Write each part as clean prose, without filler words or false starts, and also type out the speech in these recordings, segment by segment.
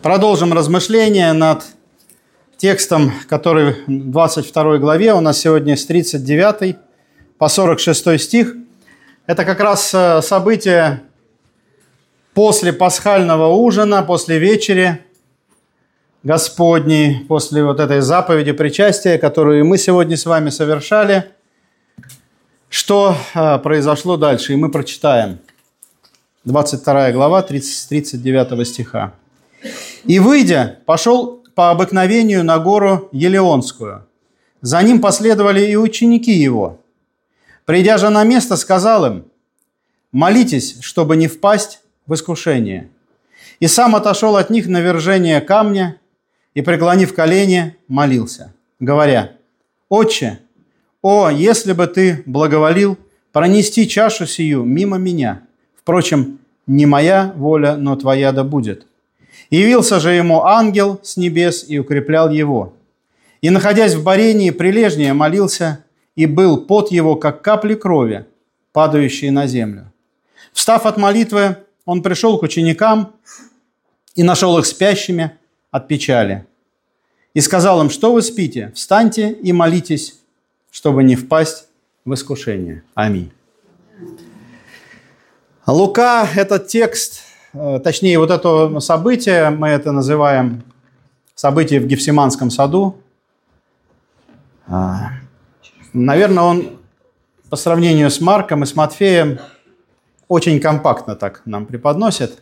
Продолжим размышления над текстом, который в 22 главе. У нас сегодня с 39 по 46 стих. Это как раз событие после пасхального ужина, после вечери Господней, после вот этой заповеди причастия, которую мы сегодня с вами совершали. Что произошло дальше? И мы прочитаем. 22 глава, 39 стиха. «И, выйдя, пошел по обыкновению на гору Елеонскую. За ним последовали и ученики его. Придя же на место, сказал им: молитесь, чтобы не впасть в искушение. И сам отошел от них на вержение камня и, преклонив колени, молился, говоря: Отче, о, если бы ты благоволил пронести чашу сию мимо меня. Впрочем, не моя воля, но твоя да будет. Явился же ему ангел с небес и укреплял его. И, находясь в борении, прилежнее молился, и был пот его, как капли крови, падающие на землю. Встав от молитвы, он пришел к ученикам и нашел их спящими от печали. И сказал им: что вы спите? Встаньте и молитесь, чтобы не впасть в искушение. Аминь». Лука, этот текст, точнее, вот это событие, мы это называем событие в Гефсиманском саду. Наверное, он по сравнению с Марком и с Матфеем очень компактно так нам преподносит.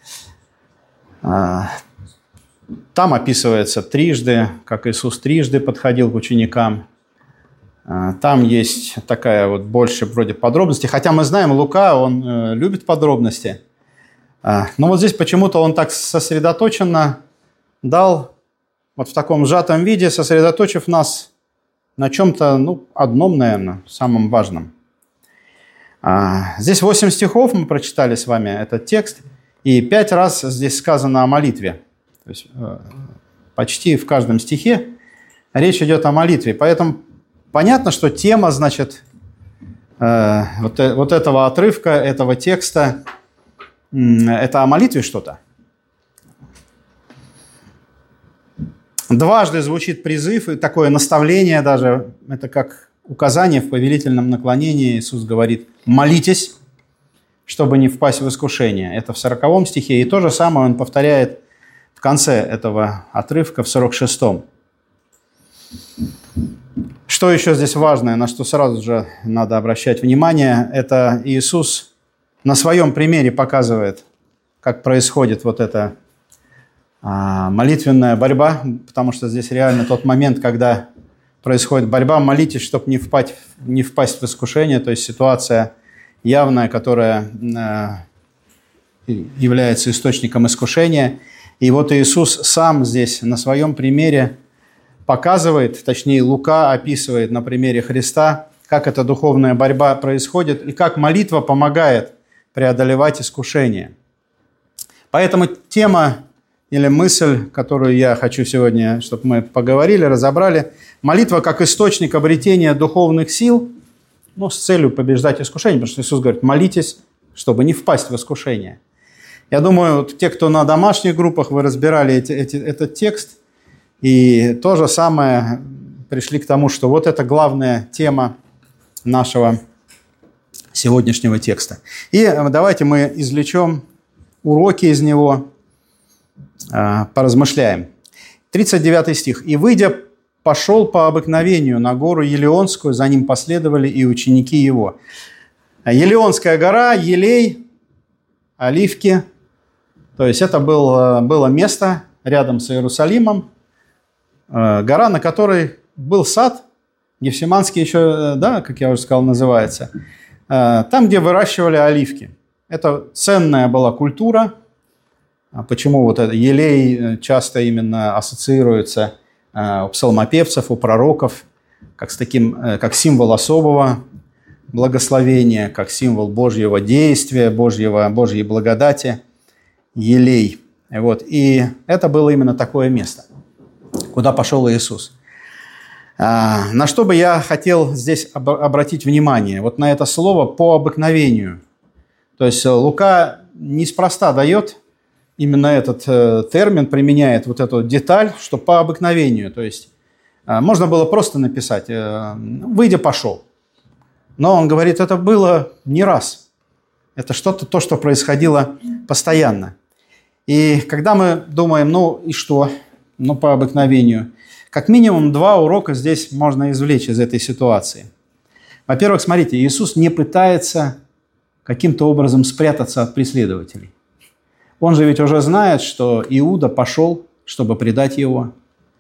Там описывается трижды, как Иисус трижды подходил к ученикам. Там есть такая вот больше вроде подробностей. Хотя мы знаем, Лука, он любит подробности. Но вот здесь почему-то он так сосредоточенно дал, вот в таком сжатом виде, сосредоточив нас на чем-то, одном, наверное, самом важном. Здесь 8 стихов мы прочитали с вами этот текст, и 5 раз здесь сказано о молитве. То есть почти в каждом стихе речь идет о молитве. Поэтому понятно, что тема, значит, вот этого отрывка, этого текста, это о молитве что-то. Дважды звучит призыв, и такое наставление даже, это как указание в повелительном наклонении. Иисус говорит: молитесь, чтобы не впасть в искушение. Это в 40 стихе, и то же самое он повторяет в конце этого отрывка, в 46-м. Что еще здесь важное, на что сразу же надо обращать внимание, это Иисус на своем примере показывает, как происходит вот эта молитвенная борьба, потому что здесь реально тот момент, когда происходит борьба. Молитесь, чтобы не впасть в искушение, то есть ситуация явная, которая является источником искушения. И вот Иисус сам здесь на своем примере показывает, точнее Лука описывает на примере Христа, как эта духовная борьба происходит и как молитва помогает преодолевать искушение. Поэтому тема или мысль, которую я хочу сегодня, чтобы мы поговорили, разобрали, молитва как источник обретения духовных сил, с целью побеждать искушение, потому что Иисус говорит: молитесь, чтобы не впасть в искушение. Я думаю, вот те, кто на домашних группах, вы разбирали этот текст, и то же самое пришли к тому, что вот это главная тема нашего сегодняшнего текста. И давайте мы извлечем уроки из него, поразмышляем. 39 стих. «И, выйдя, пошел по обыкновению на гору Елеонскую, за ним последовали и ученики его». Елеонская гора, елей, оливки. То есть это было место рядом с Иерусалимом, гора, на которой был сад, Гефсиманский еще, как я уже сказал, называется, там, где выращивали оливки. Это ценная была культура. Почему вот это елей часто именно ассоциируется у псалмопевцев, у пророков, как символ особого благословения, как символ Божьего действия, Божьей благодати, елей. И это было именно такое место, куда пошел Иисус. На что бы я хотел здесь обратить внимание? Вот на это слово «по обыкновению». То есть Лука неспроста дает именно этот термин применяет, вот эту деталь, что по обыкновению. То есть можно было просто написать «выйдя, пошел». Но он говорит, это было не раз. Это что-то, то, что происходило постоянно. И когда мы думаем, ну и что? Ну, по обыкновению. Как минимум 2 урока здесь можно извлечь из этой ситуации. Во-первых, смотрите, Иисус не пытается каким-то образом спрятаться от преследователей. Он же ведь уже знает, что Иуда пошел, чтобы предать его.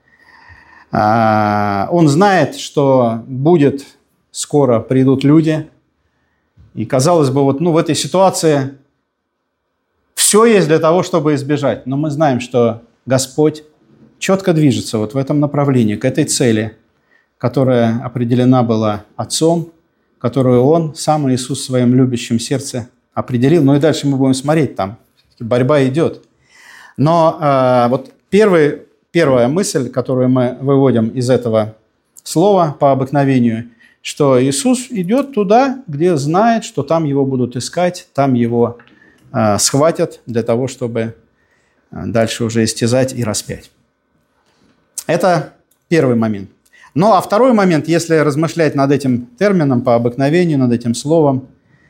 Он знает, что скоро придут люди. И, казалось бы, вот, в этой ситуации все есть для того, чтобы избежать. Но мы знаем, что Господь четко движется вот в этом направлении, к этой цели, которая определена была Отцом, которую Он, сам Иисус в своем любящем сердце определил. Ну и дальше мы будем смотреть, там борьба идет. Но вот первая мысль, которую мы выводим из этого слова по обыкновению, что Иисус идет туда, где знает, что там его будут искать, там его схватят для того, чтобы дальше уже истязать и распять. Это первый момент. Ну, а второй момент, если размышлять над этим термином по обыкновению, над этим словом,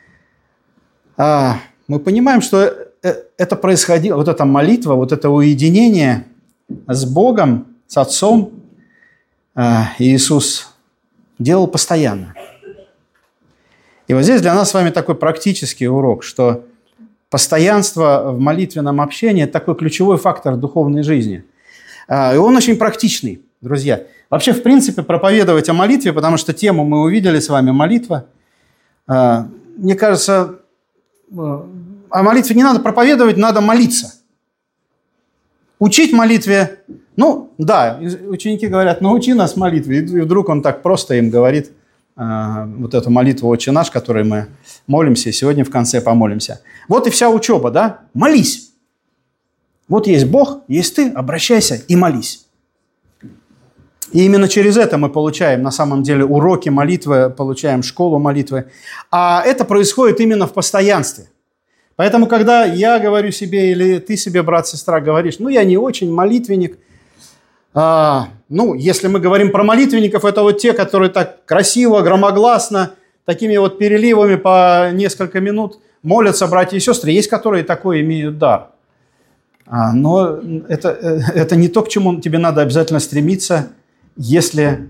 мы понимаем, что это происходило, вот эта молитва, вот это уединение с Богом, с Отцом, Иисус делал постоянно. И вот здесь для нас с вами такой практический урок, что постоянство в молитвенном общении – это такой ключевой фактор духовной жизни. И он очень практичный, друзья. Вообще, в принципе, проповедовать о молитве, потому что тему мы увидели с вами – молитва. Мне кажется, о молитве не надо проповедовать, надо молиться. Учить молитве, ученики говорят, научи нас молитве. И вдруг он так просто им говорит вот эту молитву «Отче наш», которой мы молимся, и сегодня в конце помолимся. Вот и вся учеба, да? Молись. Вот есть Бог, есть ты, обращайся и молись. И именно через это мы получаем, на самом деле, уроки молитвы, получаем школу молитвы. А это происходит именно в постоянстве. Поэтому, когда я говорю себе, или ты себе, брат, сестра, говоришь, я не очень молитвенник. Если мы говорим про молитвенников, это вот те, которые так красиво, громогласно, такими вот переливами по несколько минут молятся, братья и сестры. Есть, которые такой имеют дар. Но это не то, к чему тебе надо обязательно стремиться, если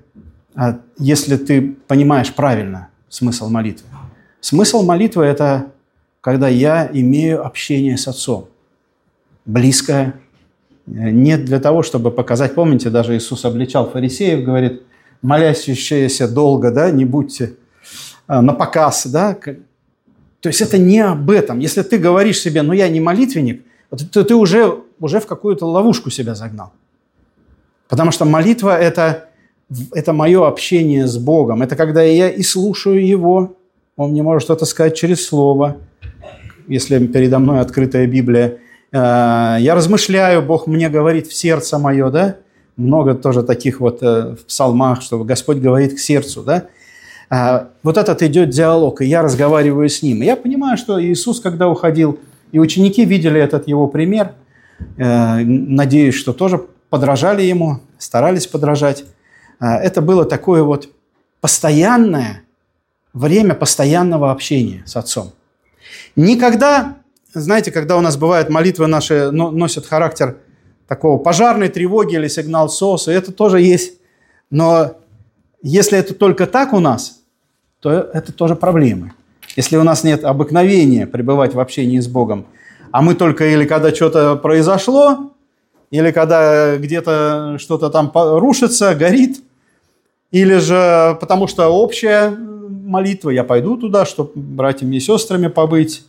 ты понимаешь правильно смысл молитвы. Смысл молитвы – это когда я имею общение с Отцом, близкое, не для того, чтобы показать. Помните, даже Иисус обличал фарисеев, говорит, молящиеся долго, да, не будьте на показ, да. То есть это не об этом. Если ты говоришь себе, я не молитвенник, ты уже в какую-то ловушку себя загнал. Потому что молитва – это мое общение с Богом. Это когда я и слушаю Его, Он мне может что-то сказать через Слово, если передо мной открытая Библия. Я размышляю, Бог мне говорит в сердце мое, да? Много тоже таких вот в псалмах, что Господь говорит к сердцу, да? Вот этот идет диалог, и я разговариваю с Ним. И я понимаю, что Иисус, когда уходил, и ученики видели этот Его пример, надеюсь, что тоже подражали Ему, старались подражать. Это было такое вот постоянное время постоянного общения с Отцом. Никогда, знаете, когда у нас бывают молитвы наши носят характер такого пожарной тревоги или сигнал СОС, и это тоже есть. Но если это только так у нас, то это тоже проблемы. Если у нас нет обыкновения пребывать в общении с Богом, а мы только или когда что-то произошло, или когда где-то что-то там рушится, горит, или же потому что общая молитва, я пойду туда, чтобы братьями и сестрами побыть,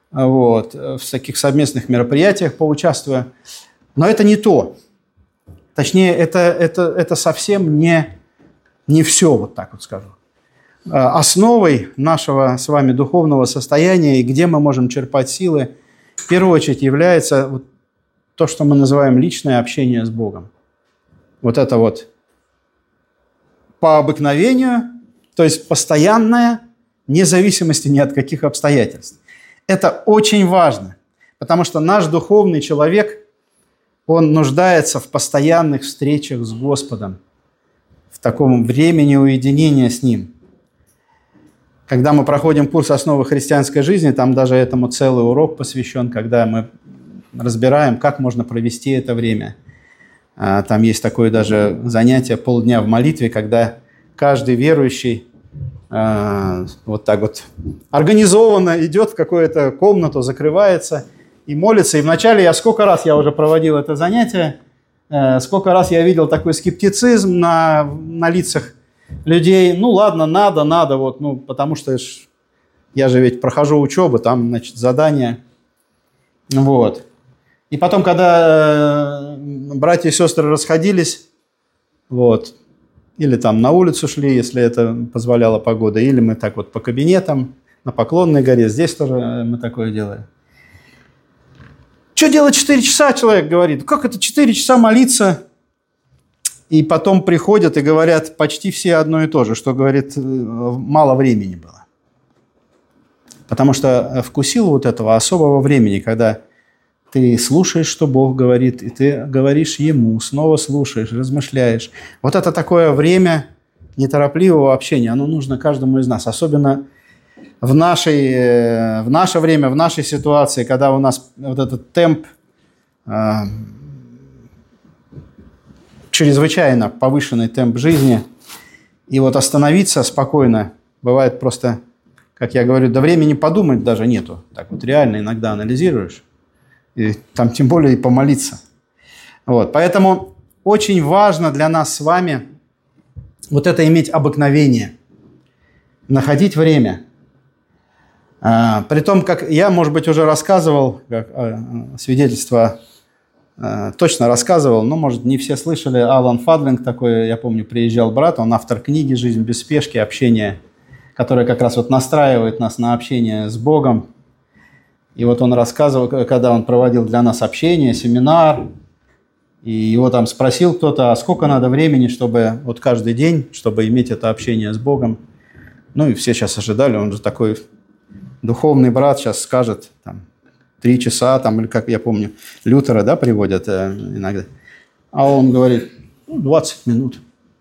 в таких совместных мероприятиях поучаствую. Но это не то. Точнее, это совсем не все, вот так вот скажу. Основой нашего с вами духовного состояния и где мы можем черпать силы, в первую очередь является вот то, что мы называем личное общение с Богом. Вот это вот по обыкновению, то есть постоянное, вне зависимости ни от каких обстоятельств. Это очень важно, Потому что наш духовный человек, он нуждается в постоянных встречах с Господом, в таком времени уединения с Ним. Когда мы проходим курс «Основы христианской жизни», там даже этому целый урок посвящен, когда мы разбираем, как можно провести это время. Там есть такое даже занятие полдня в молитве, когда каждый верующий вот так вот организованно идет в какую-то комнату, закрывается и молится. И вначале сколько раз я уже проводил это занятие, сколько раз я видел такой скептицизм на лицах людей. Ну ладно, надо, вот, ну, потому что я же ведь прохожу учебу, там, значит, задания. Вот. И потом, когда братья и сестры расходились, вот, или там на улицу шли, если это позволяла погода, или мы так вот по кабинетам, на Поклонной горе, здесь тоже мы такое делаем. Что делать 4 часа, человек говорит. Как это 4 часа молиться? И потом приходят и говорят почти все одно и то же, что, говорит, мало времени было. Потому что вкусил вот этого особого времени, когда ты слушаешь, что Бог говорит, и ты говоришь Ему, снова слушаешь, размышляешь. Вот это такое время неторопливого общения, оно нужно каждому из нас. Особенно в наше время, в нашей ситуации, когда у нас вот этот темп чрезвычайно повышенный темп жизни. И вот остановиться спокойно бывает просто, как я говорю, до времени подумать даже нету. Так вот реально иногда анализируешь. И там тем более и помолиться. Вот. Поэтому очень важно для нас с вами вот это иметь обыкновение. Находить время. Притом, как я, может быть, уже рассказывал, как свидетельство точно рассказывал, но, может, не все слышали. Алан Фадлинг такой, я помню, приезжал брат, он автор книги «Жизнь без спешки. Общение», которая как раз вот настраивает нас на общение с Богом. И вот он рассказывал, когда он проводил для нас общение, семинар, и его там спросил кто-то, а сколько надо времени, чтобы вот каждый день, чтобы иметь это общение с Богом. Ну и все сейчас ожидали, он же такой духовный брат, сейчас скажет там 3 часа, там, или как я помню, Лютера, да, приводят иногда. А он говорит, 20 минут.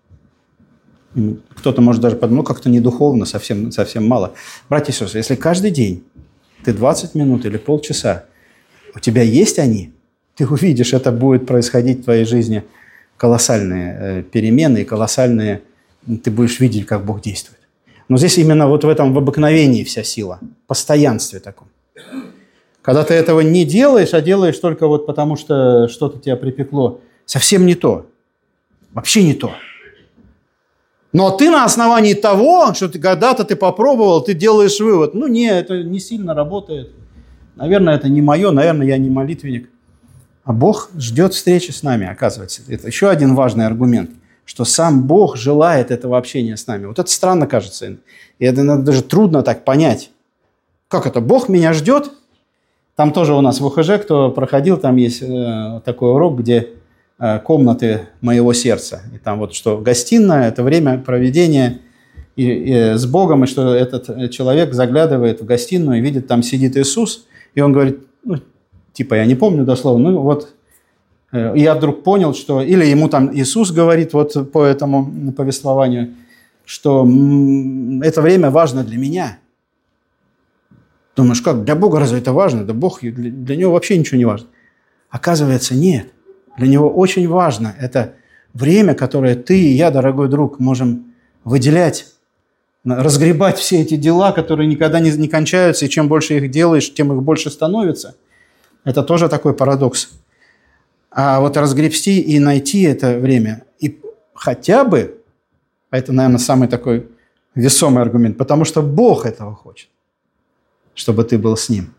И кто-то может даже подумать, как-то не духовно, совсем мало. Братья и сестры, если каждый день ты 20 минут или полчаса, у тебя есть они, ты увидишь, это будет происходить в твоей жизни колоссальные перемены и колоссальные, ты будешь видеть, как Бог действует. Но здесь именно вот в этом, в обыкновении вся сила, постоянстве таком. Когда ты этого не делаешь, а делаешь только вот потому, что что-то тебя припекло, совсем не то, вообще не то. Но ты на основании того, что когда-то ты попробовал, ты делаешь вывод. Ну, это не сильно работает. Наверное, это не мое, наверное, я не молитвенник. А Бог ждет встречи с нами, оказывается. Это еще один важный аргумент, что сам Бог желает этого общения с нами. Вот это странно кажется. И это даже трудно так понять. Как это? Бог меня ждет? Там тоже у нас в УХЖ, кто проходил, там есть такой урок, где комнаты моего сердца. И там вот что гостиная – это время проведения и с Богом, и что этот человек заглядывает в гостиную и видит, там сидит Иисус, и он говорит, я не помню дословно, я вдруг понял, что, или ему там Иисус говорит вот по этому повествованию, что это время важно для меня. Думаешь, как, для Бога разве это важно? Да Бог, для него вообще ничего не важно. Оказывается, нет. Для него очень важно это время, которое ты и я, дорогой друг, можем выделять, разгребать все эти дела, которые никогда не кончаются, и чем больше их делаешь, тем их больше становится. Это тоже такой парадокс. А вот разгребсти и найти это время, и хотя бы, это, наверное, самый такой весомый аргумент, потому что Бог этого хочет, чтобы ты был с Ним,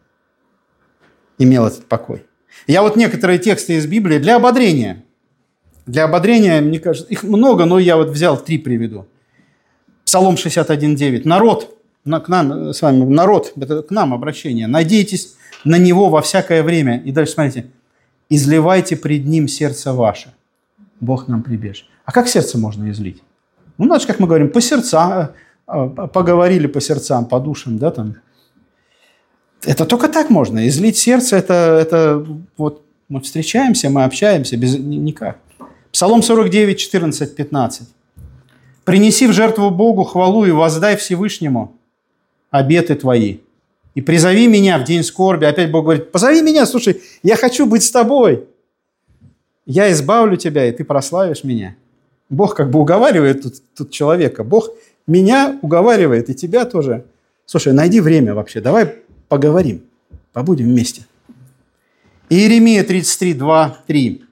имел этот покой. Я вот некоторые тексты из Библии для ободрения, мне кажется, их много, но я вот взял 3 приведу. Псалом 61:9. Народ, к нам с вами, народ, это к нам обращение. Надейтесь на Него во всякое время. И дальше смотрите. Изливайте пред Ним сердце ваше. Бог нам прибежище. А как сердце можно излить? Значит, как мы говорим, по сердцам, поговорили по сердцам, по душам, да, там. Это только так можно. Излить сердце, это вот мы встречаемся, мы общаемся, без никак. Псалом 49, 14, 15. «Принеси в жертву Богу хвалу и воздай Всевышнему обеты твои. И призови меня в день скорби». Опять Бог говорит: позови меня, слушай, я хочу быть с тобой. Я избавлю тебя, и ты прославишь меня. Бог как бы уговаривает тут человека. Бог меня уговаривает, и тебя тоже. Слушай, найди время вообще, давай поговорим, побудем вместе. Иеремия 33, 2, 3.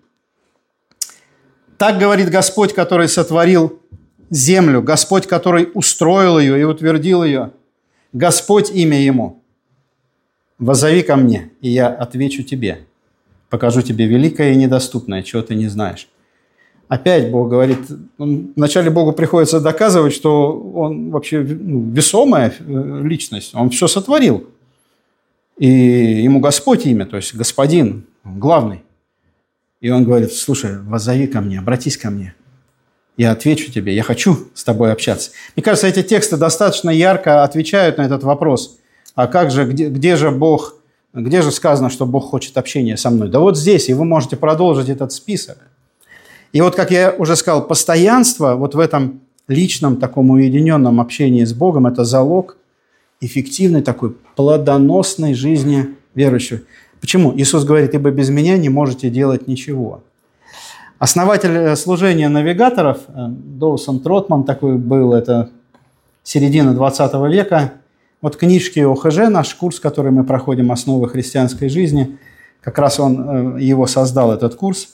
«Так говорит Господь, который сотворил землю, Господь, который устроил ее и утвердил ее, Господь имя Ему. Воззови ко мне, и я отвечу тебе. Покажу тебе великое и недоступное, чего ты не знаешь». Опять Бог говорит, вначале Богу приходится доказывать, что Он вообще весомая личность, Он все сотворил. И Ему Господь имя, то есть Господин, главный. И Он говорит: слушай, воззови ко мне, обратись ко мне. Я отвечу тебе, я хочу с тобой общаться. Мне кажется, эти тексты достаточно ярко отвечают на этот вопрос. А как же, где же Бог, где же сказано, что Бог хочет общения со мной? Да вот здесь, и вы можете продолжить этот список. И вот, как я уже сказал, постоянство вот в этом личном таком уединенном общении с Богом – это залог эффективной такой плодоносной жизни верующего. Почему? Иисус говорит: ибо без меня не можете делать ничего. Основатель служения навигаторов Доусон Тротман такой был, это середина 20 века. Вот книжки ОХЖ, наш курс, который мы проходим, «Основы христианской жизни», как раз он его создал, этот курс.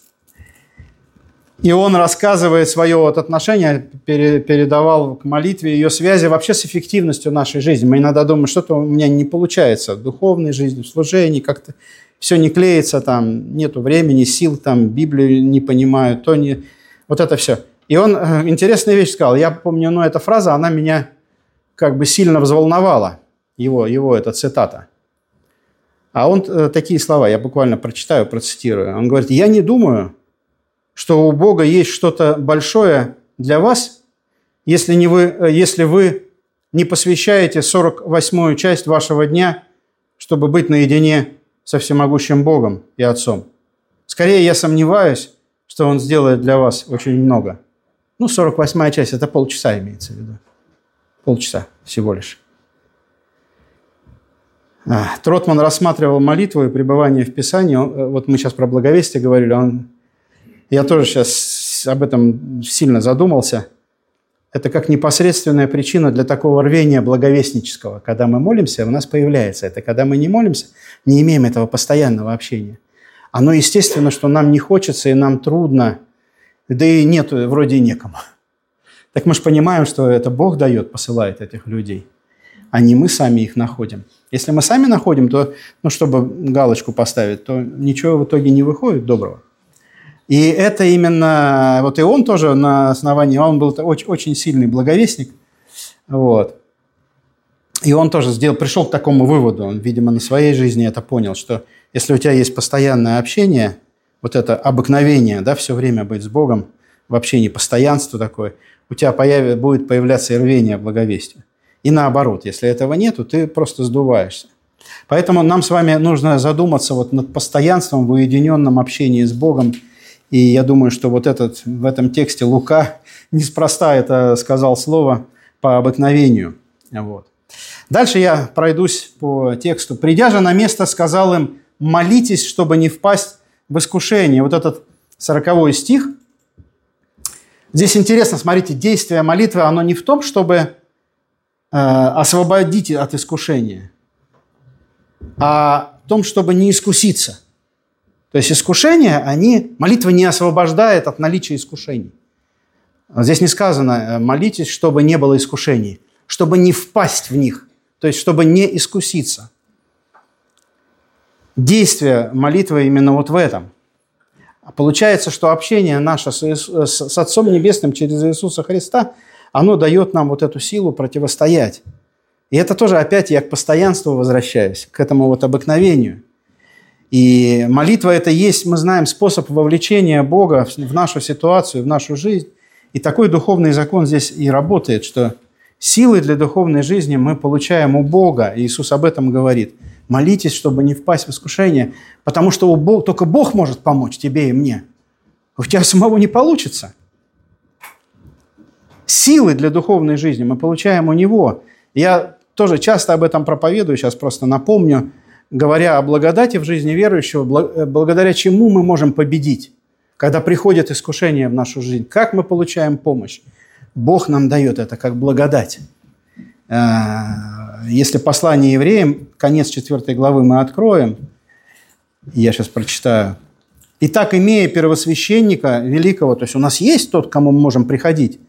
И он рассказывает свое вот отношение, передавал к молитве, ее связи вообще с эффективностью нашей жизни. Мы иногда думаем, что-то у меня не получается в духовной жизни, в служении, как-то все не клеится, там нету времени, сил, там Библию не понимаю, то не... Вот это все. И он интересную вещь сказал. Я помню, эта фраза, она меня как бы сильно взволновала, его эта цитата. А он такие слова, я буквально прочитаю, процитирую. Он говорит: я не думаю, что у Бога есть что-то большое для вас, если вы не посвящаете 48-ю часть вашего дня, чтобы быть наедине со всемогущим Богом и Отцом. Скорее, я сомневаюсь, что Он сделает для вас очень много. 48-я часть – это полчаса имеется в виду. Полчаса всего лишь. Тротман рассматривал молитву и пребывание в Писании. Вот мы сейчас про благовестие говорили, я тоже сейчас об этом сильно задумался. Это как непосредственная причина для такого рвения благовестнического. Когда мы молимся, у нас появляется это. Когда мы не молимся, не имеем этого постоянного общения. Оно естественно, что нам не хочется и нам трудно, да и нет, вроде некому. Так мы же понимаем, что это Бог дает, посылает этих людей, а не мы сами их находим. Если мы сами находим, то, чтобы галочку поставить, то ничего в итоге не выходит доброго. И это именно, вот и он тоже на основании, он был очень сильный благовестник, вот. И он тоже пришел к такому выводу, он, видимо, на своей жизни это понял, что если у тебя есть постоянное общение, вот это обыкновение, да, все время быть с Богом, в общении, постоянство такое, у тебя будет появляться и рвение благовестия. И наоборот, если этого нету, ты просто сдуваешься. Поэтому нам с вами нужно задуматься вот над постоянством в уединенном общении с Богом. И я думаю, что вот в этом тексте Лука неспроста это сказал слово по обыкновению. Вот. Дальше я пройдусь по тексту. «Придя же на место, сказал им: молитесь, чтобы не впасть в искушение». Вот этот 40 стих. Здесь интересно, смотрите, действие молитвы, оно не в том, чтобы освободить от искушения, а в том, чтобы не искуситься. То есть искушения, молитва не освобождает от наличия искушений. Здесь не сказано: молитесь, чтобы не было искушений, чтобы не впасть в них, то есть чтобы не искуситься. Действие молитвы именно вот в этом. Получается, что общение наше с Отцом Небесным через Иисуса Христа, оно дает нам вот эту силу противостоять. И это тоже опять я к постоянству возвращаюсь, к этому вот обыкновению. И молитва – это есть, мы знаем, способ вовлечения Бога в нашу ситуацию, в нашу жизнь. И такой духовный закон здесь и работает, что силы для духовной жизни мы получаем у Бога. Иисус об этом говорит. Молитесь, чтобы не впасть в искушение, потому что только Бог может помочь тебе и мне. У тебя самого не получится. Силы для духовной жизни мы получаем у Него. Я тоже часто об этом проповедую, сейчас просто напомню, говоря о благодати в жизни верующего, благодаря чему мы можем победить, когда приходит искушение в нашу жизнь. Как мы получаем помощь? Бог нам дает это как благодать. Если послание евреям, конец 4 главы мы откроем, я сейчас прочитаю. «Итак, имея первосвященника великого», то есть у нас есть тот, к кому мы можем приходить,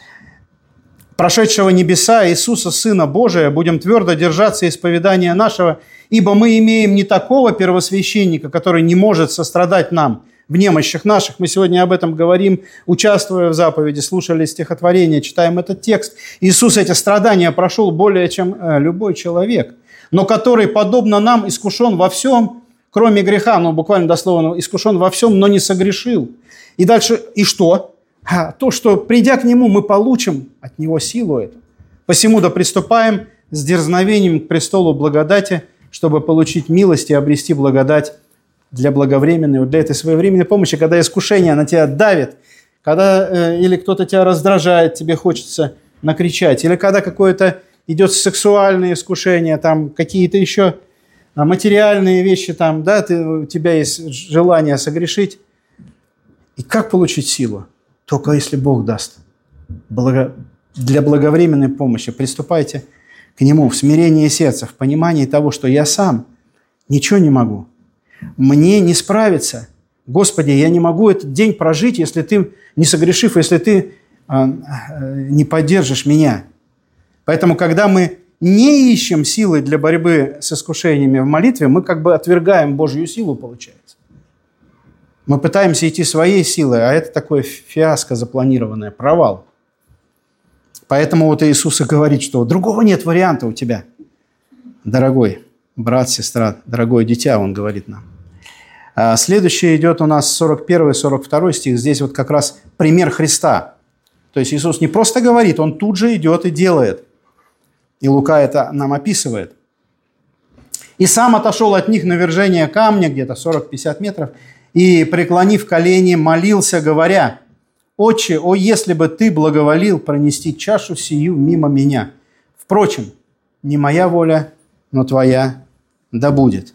«прошедшего небеса, Иисуса, Сына Божия, будем твердо держаться исповедания нашего, ибо мы имеем не такого первосвященника, который не может сострадать нам в немощах наших». Мы сегодня об этом говорим, участвуя в заповеди, слушали стихотворение, читаем этот текст. Иисус эти страдания прошел более, чем любой человек, но который, подобно нам, искушен во всем, кроме греха, буквально дословно, искушен во всем, но не согрешил. И дальше, и что? То, что, придя к Нему, мы получим от Него силу эту. Посему да приступаем с дерзновением к престолу благодати, чтобы получить милость и обрести благодать для благовременной, для этой своевременной помощи, когда искушение на тебя давит, когда или кто-то тебя раздражает, тебе хочется накричать, или когда какое-то идет сексуальное искушение, там какие-то еще материальные вещи, там, да, у тебя есть желание согрешить. И как получить силу? Только если Бог даст. Для благовременной помощи приступайте к Нему в смирении сердца, в понимании того, что я сам ничего не могу. Мне не справиться. Господи, я не могу этот день прожить, если Ты, не согрешив, если Ты не поддержишь меня. Поэтому, когда мы не ищем силы для борьбы с искушениями в молитве, мы как бы отвергаем Божью силу, получается. Мы пытаемся идти своей силой, а это такое фиаско запланированное, провал. Поэтому вот Иисус и говорит, что другого нет варианта у тебя. Дорогой брат, сестра, дорогое дитя, Он говорит нам. Следующее идет у нас 41-42 стих. Здесь вот как раз пример Христа. То есть Иисус не просто говорит, Он тут же идет и делает. И Лука это нам описывает. «И сам отошел от них на вержение камня, где-то 40-50 метров, и, преклонив колени, молился, говоря: Отче, о, если бы Ты благоволил пронести чашу сию мимо меня. Впрочем, не моя воля, но Твоя да будет».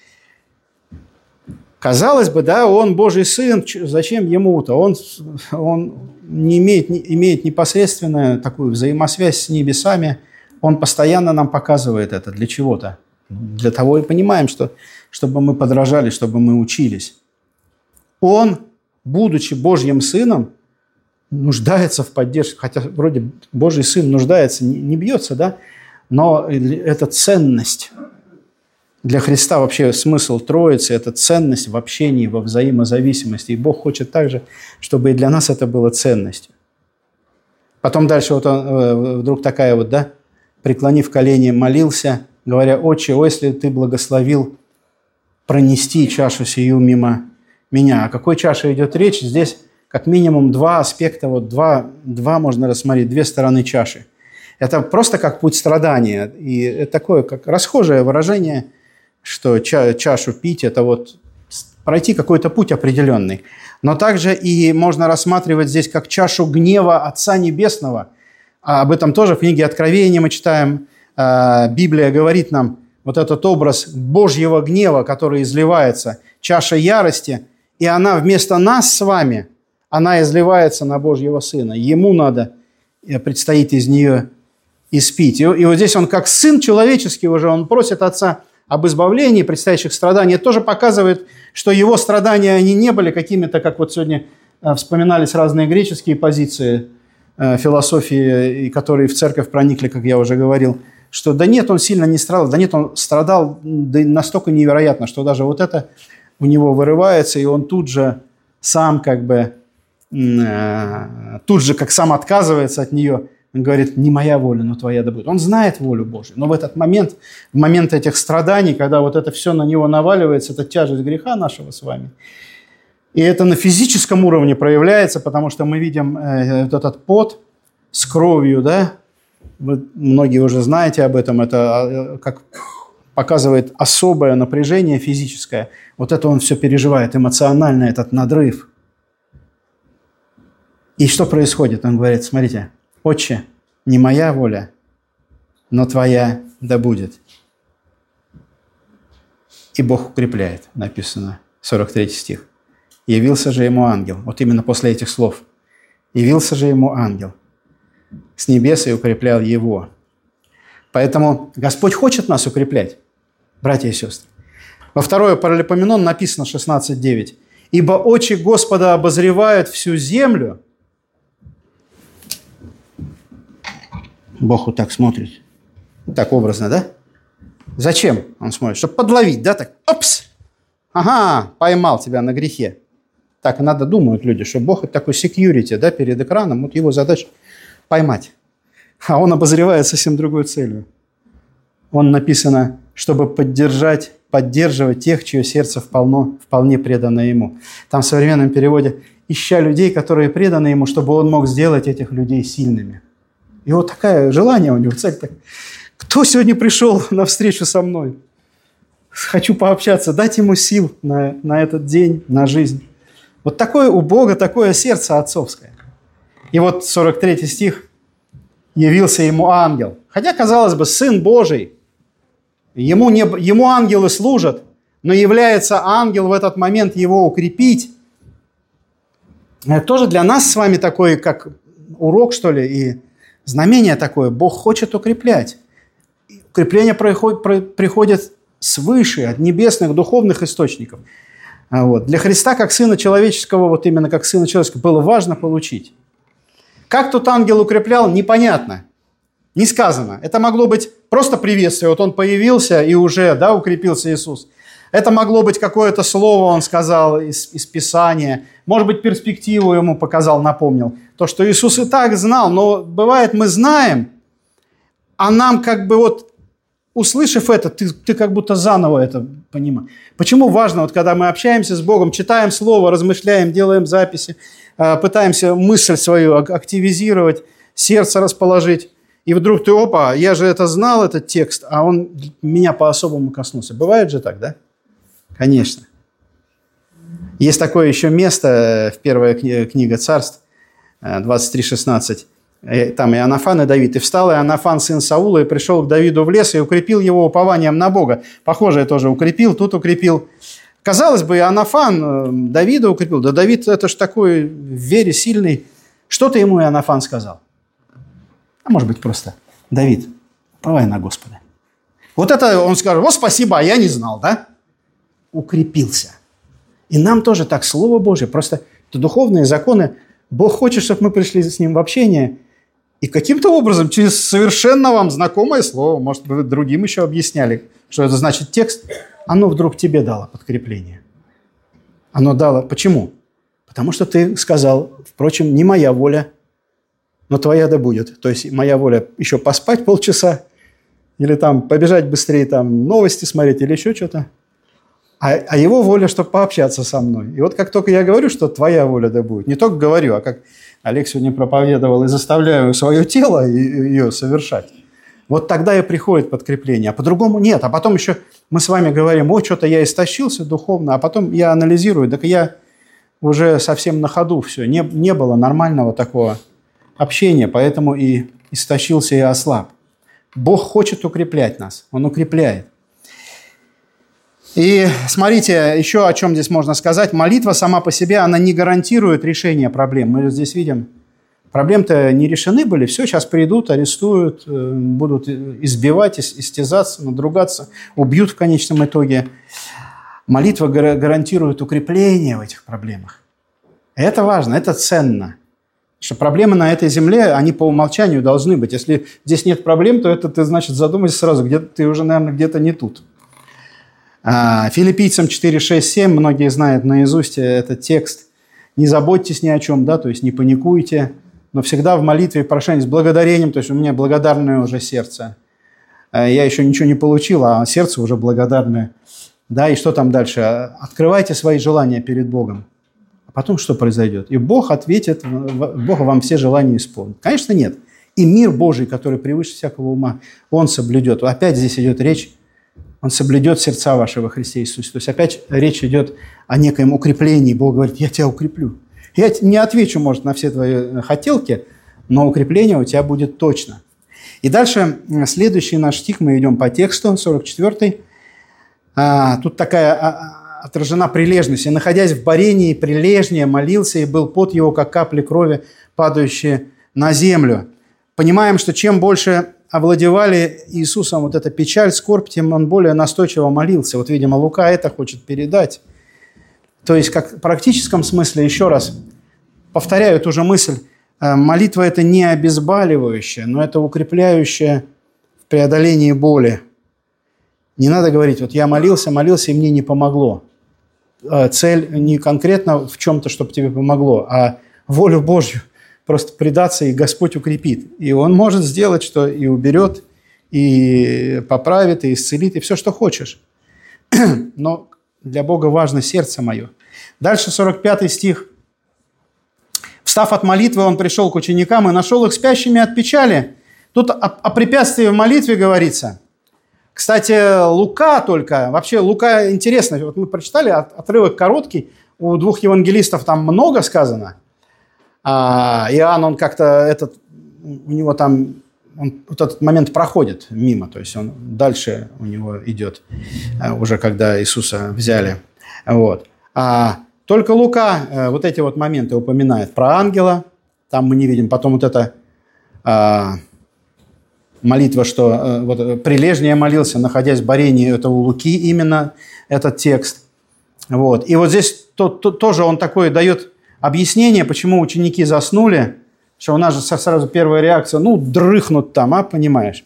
Казалось бы, да, Он Божий Сын, зачем Ему-то? Он не имеет непосредственную такую взаимосвязь с небесами. Он постоянно нам показывает это для чего-то. Для того и понимаем, чтобы мы подражали, чтобы мы учились. Он, будучи Божьим Сыном, нуждается в поддержке, хотя вроде Божий Сын нуждается, не бьется, да, но это ценность. Для Христа вообще смысл Троицы – это ценность в общении, во взаимозависимости. И Бог хочет также, чтобы и для нас это было ценностью. Потом дальше вот он, вдруг такая вот, да, преклонив колени, молился, говоря: Отче, о, если Ты благословил пронести чашу сию мимо меня. О какой чаше идет речь? Здесь как минимум два аспекта, вот два можно рассмотреть, две стороны чаши. Это просто как путь страдания. И это такое, как расхожее выражение, что чашу пить – это вот пройти какой-то путь определенный. Но также и можно рассматривать здесь как чашу гнева Отца Небесного. Об этом тоже в книге Откровения мы читаем. Библия говорит нам вот этот образ Божьего гнева, который изливается, чаша ярости, и она вместо нас с вами, она изливается на Божьего Сына. Ему предстоит из нее испить. И вот здесь он как Сын человеческий уже, он просит Отца об избавлении предстоящих страданий. Это тоже показывает, что его страдания, они не были какими-то, как вот сегодня вспоминались разные греческие позиции, философии, которые в церковь проникли, как я уже говорил, что да нет, он сильно не страдал, да нет, он страдал да настолько невероятно, что даже вот это у него вырывается, и он тут же сам как бы, тут же как сам отказывается от нее. Он говорит: не моя воля, но Твоя да будет. Он знает волю Божию, но в этот момент, в момент этих страданий, когда вот это все на него наваливается, это тяжесть греха нашего с вами, и это на физическом уровне проявляется, потому что мы видим вот этот пот с кровью, да, вы многие уже знаете об этом, это как показывает особое напряжение физическое. Вот это он все переживает, эмоционально этот надрыв. И что происходит? Он говорит, смотрите, «Отче, не моя воля, но твоя да будет». И Бог укрепляет, написано, 43 стих. «Явился же ему ангел». Вот именно после этих слов. «Явился же ему ангел с небес и укреплял его». Поэтому Господь хочет нас укреплять, братья и сестры. Во 2 Паралипоменон написано 16:9. «Ибо очи Господа обозревают всю землю». Бог вот так смотрит. Так образно, да? Зачем он смотрит? Чтобы подловить, да? Так, опс! Ага, поймал тебя на грехе. Так иногда думают люди, что Бог – это такой секьюрити, да, перед экраном. Вот его задача – поймать. А он обозревает совсем другую целью. Он написано, чтобы поддерживать тех, чье сердце вполне предано ему. Там в современном переводе «ища людей, которые преданы ему, чтобы он мог сделать этих людей сильными». И вот такое желание у него, цель так. Кто сегодня пришел на встречу со мной? Хочу пообщаться, дать ему сил на этот день, на жизнь. Вот такое у Бога, такое сердце отцовское. И вот 43 стих. «Явился ему ангел». Хотя, казалось бы, Сын Божий, ему ангелы служат, но является ангел в этот момент его укрепить. Это тоже для нас с вами такой, как урок, что ли, и знамение такое. Бог хочет укреплять. Укрепление приходит свыше, от небесных, духовных источников. Вот. Для Христа, как Сына Человеческого, вот именно как Сына Человеческого, было важно получить. Как тут ангел укреплял, непонятно, не сказано. Это могло быть просто приветствие. Вот он появился и уже, да, укрепился Иисус. Это могло быть какое-то слово, он сказал из Писания. Может быть, перспективу ему показал, напомнил. То, что Иисус и так знал, но бывает, мы знаем, а нам как бы вот, услышав это, ты как будто заново это понимаешь. Почему важно, вот когда мы общаемся с Богом, читаем Слово, размышляем, делаем записи, пытаемся мысль свою активизировать, сердце расположить, и вдруг ты, опа, я же это знал, этот текст, а он меня по-особому коснулся. Бывает же так, да? Конечно. Есть такое еще место в первой книге Царств, 23:16. Там Иоаннафан и Давид. «И встал Иоаннафан, сын Саула, и пришел к Давиду в лес, и укрепил его упованием на Бога». Похожее тоже укрепил, тут укрепил. Казалось бы, Иоаннафан Давида укрепил. Да Давид это ж такой в вере сильный. Что-то ему Иоаннафан сказал. А может быть просто: «Давид, уповай на Господа». Вот это он скажет: «Вот спасибо, а я не знал», да? Укрепился. И нам тоже так, Слово Божье, просто это духовные законы. Бог хочет, чтобы мы пришли с Ним в общение, и каким-то образом, через совершенно вам знакомое слово, может, вы другим еще объясняли, что это значит текст, оно вдруг тебе дало подкрепление. Оно дало. Почему? Потому что ты сказал: «Впрочем, не моя воля, но твоя да будет». То есть моя воля еще поспать полчаса, или там побежать быстрее, там новости смотреть, или еще что-то. А его воля, чтобы пообщаться со мной. И вот как только я говорю, что твоя воля да будет, не только говорю, а как Олег сегодня проповедовал, и заставляю свое тело ее совершать, вот тогда и приходит подкрепление. А по-другому нет. А потом еще мы с вами говорим: «Ой, что-то я истощился духовно», а потом я анализирую, так я уже совсем на ходу все. Не было нормального такого общения, поэтому и истощился, и ослаб. Бог хочет укреплять нас. Он укрепляет. И смотрите, еще о чем здесь можно сказать. Молитва сама по себе, она не гарантирует решение проблем. Мы здесь видим, проблемы-то не решены были. Все, сейчас придут, арестуют, будут избивать, истязаться, надругаться, убьют в конечном итоге. Молитва гарантирует укрепление в этих проблемах. Это важно, это ценно. Что проблемы на этой земле, они по умолчанию должны быть. Если здесь нет проблем, то это ты, значит, задумайся сразу, где ты уже, наверное, где-то не тут. Филиппийцам 4:6-7, многие знают наизусть этот текст. «Не заботьтесь ни о чем», да, то есть не паникуйте, но всегда в молитве и прошении с благодарением, то есть у меня благодарное уже сердце. Я еще ничего не получил, а сердце уже благодарное. Да, и что там дальше? Открывайте свои желания перед Богом. А потом что произойдет? И Бог ответит, Бог вам все желания исполнит. Конечно, нет. И мир Божий, который превыше всякого ума, Он соблюдет. Опять здесь идет речь Он соблюдет сердца ваши во Христе Иисусе. То есть опять речь идет о некоем укреплении. Бог говорит, я тебя укреплю. Я не отвечу, может, на все твои хотелки, но укрепление у тебя будет точно. И дальше следующий наш стих, мы идем по тексту, 44-й. Тут такая отражена прилежность. «И, находясь в борении, прилежнее молился, и был пот его, как капли крови, падающие на землю». Понимаем, что чем больше овладевали Иисусом вот эта печаль, скорбь, тем он более настойчиво молился. Вот, видимо, Лука это хочет передать. То есть, как в практическом смысле, еще раз повторяю ту же мысль, молитва – это не обезболивающее, но это укрепляющее в преодолении боли. Не надо говорить, вот я молился, и мне не помогло. Цель не конкретно в чем-то, чтобы тебе помогло, а волю Божью просто предаться, и Господь укрепит. И Он может сделать, что и уберет, и поправит, и исцелит, и все, что хочешь. Но для Бога важно сердце мое. Дальше 45 стих. «Встав от молитвы, он пришел к ученикам и нашел их спящими от печали». Тут о препятствии в молитве говорится. Кстати, Лука только, вообще Лука интересно, вот мы прочитали отрывок короткий, у двух евангелистов там много сказано. Иоанн, он как-то у него там, вот этот момент проходит мимо, то есть он дальше у него идет, уже когда Иисуса взяли. Вот. Только Лука вот эти вот моменты упоминает про ангела, там мы не видим, потом вот это молитва, что вот, прилежнее молился, находясь в борении, это у Луки именно этот текст. Вот. И вот здесь тоже он такое дает объяснение, почему ученики заснули, что у нас же сразу первая реакция, дрыхнут там, понимаешь?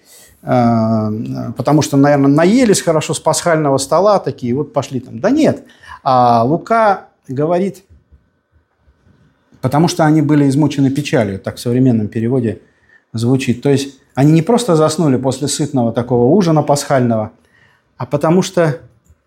Потому что, наверное, наелись хорошо с пасхального стола такие, вот пошли там. Да нет. А Лука говорит, потому что они были измучены печалью, так в современном переводе звучит. То есть они не просто заснули после сытного такого ужина пасхального, а потому что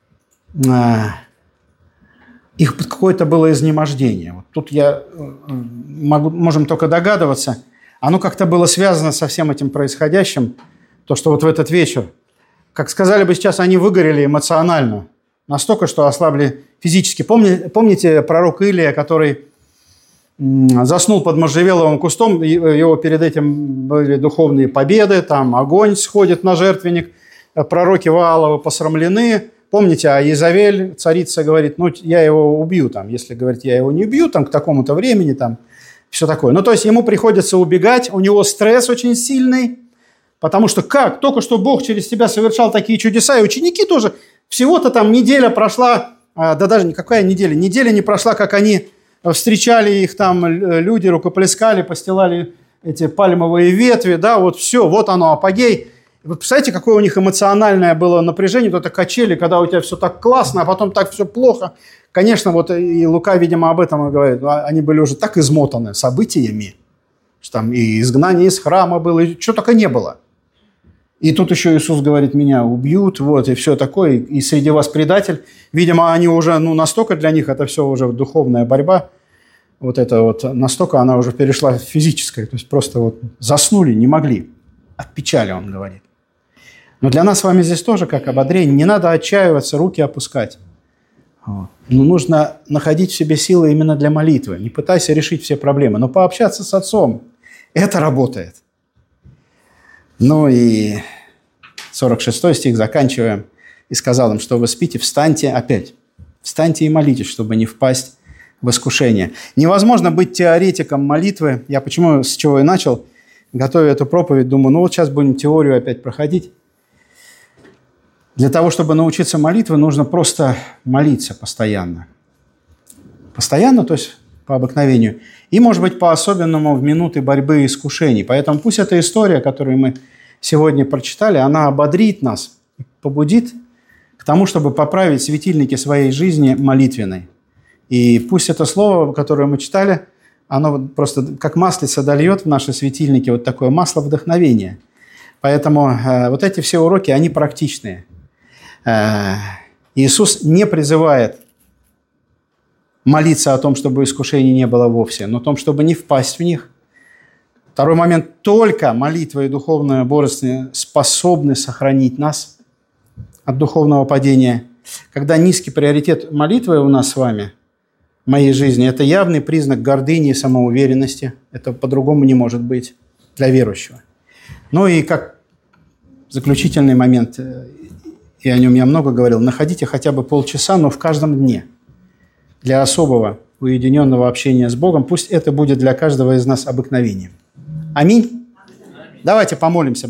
их какое-то было изнемождение. Вот тут можем только догадываться. Оно как-то было связано со всем этим происходящим. То, что вот в этот вечер, как сказали бы сейчас, они выгорели эмоционально. Настолько, что ослабли физически. Помните пророк Илия, который заснул под можжевеловым кустом, его перед этим были духовные победы, там огонь сходит на жертвенник, пророки Вааловы посрамлены. Помните, а Иезавель, царица, говорит, я его убью, там, если, говорит, я его не убью, там, к такому-то времени, там, все такое. То есть ему приходится убегать, у него стресс очень сильный, потому что как? Только что Бог через тебя совершал такие чудеса, и ученики тоже, всего-то там неделя прошла, да даже никакая неделя не прошла, как они встречали их там, люди рукоплескали, постилали эти пальмовые ветви, да, вот все, вот оно, апогей. Вы представляете, какое у них эмоциональное было напряжение, вот это качели, когда у тебя все так классно, а потом так все плохо. Конечно, вот и Лука, видимо, об этом и говорит. Они были уже так измотаны событиями, что там и изгнание из храма было, и чего только не было. И тут еще Иисус говорит, меня убьют, вот, и все такое, и среди вас предатель. Видимо, они уже, настолько для них это все уже духовная борьба, вот это вот, настолько она уже перешла в физическое, то есть просто вот заснули, не могли. От печали, он говорит. Но для нас с вами здесь тоже как ободрение. Не надо отчаиваться, руки опускать. Но нужно находить в себе силы именно для молитвы. Не пытайся решить все проблемы, но пообщаться с Отцом. Это работает. И 46 стих заканчиваем. «И сказал им, что вы спите, встаньте опять. Встаньте и молитесь, чтобы не впасть в искушение». Невозможно быть теоретиком молитвы. Я почему, с чего и начал, готовя эту проповедь, думаю, вот сейчас будем теорию опять проходить. Для того, чтобы научиться молитве, нужно просто молиться постоянно. Постоянно, то есть по обыкновению. И, может быть, по-особенному в минуты борьбы и искушений. Поэтому пусть эта история, которую мы сегодня прочитали, она ободрит нас, побудит к тому, чтобы поправить светильники своей жизни молитвенной. И пусть это слово, которое мы читали, оно просто как маслица дольет в наши светильники вот такое масло вдохновения. Поэтому вот эти все уроки, они практичные. Иисус не призывает молиться о том, чтобы искушений не было вовсе, но о том, чтобы не впасть в них. Второй момент. Только молитва и духовное бодрствование способны сохранить нас от духовного падения. Когда низкий приоритет молитвы у нас с вами, в моей жизни, это явный признак гордыни и самоуверенности. Это по-другому не может быть для верующего. Ну и как заключительный момент, и о нем я много говорил, находите хотя бы полчаса, но в каждом дне для особого уединенного общения с Богом. Пусть это будет для каждого из нас обыкновением. Аминь. Давайте помолимся.